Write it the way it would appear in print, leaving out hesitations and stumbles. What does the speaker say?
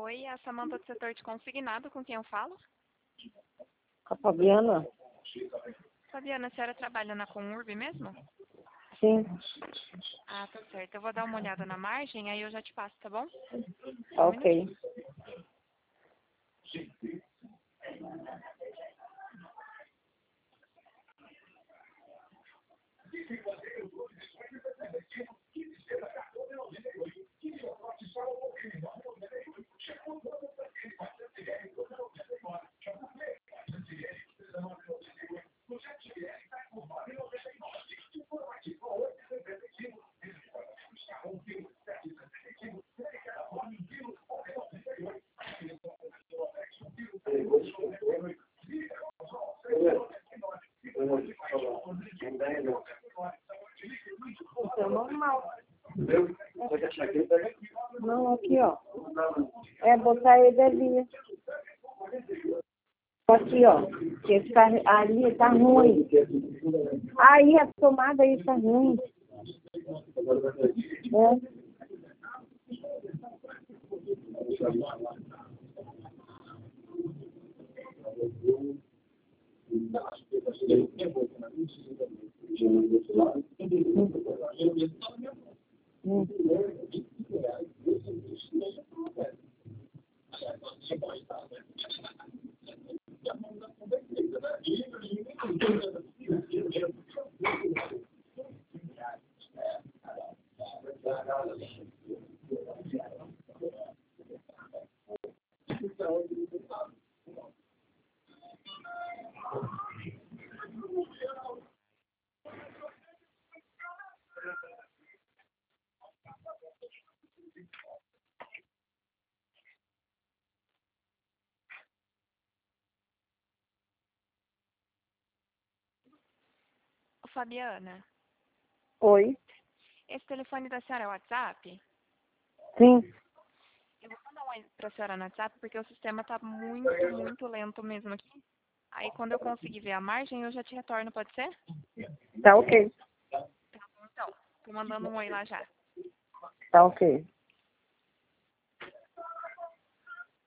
Oi, a Samanta do setor de consignado, com quem eu falo? A Fabiana? Fabiana, a senhora trabalha na Conurb mesmo? Sim. Ah, tá certo. Eu vou dar uma olhada na margem, aí eu já te passo, tá bom? Tá Um ok. Isso é normal. Não, aqui, ó. É botar ele ali. Aqui, ó. Que tá, ali tá ruim. Aí a tomada aí tá ruim. É. Ô, Fabiana, Oi. esse telefone da senhora é o WhatsApp? Sim. Eu vou mandar um oi pra senhora no WhatsApp, porque o sistema tá muito lento mesmo aqui. Aí quando eu conseguir ver a margem, eu já te retorno, pode ser? Tá ok. Tá bom, então. Tô mandando um oi lá já. Tá ok.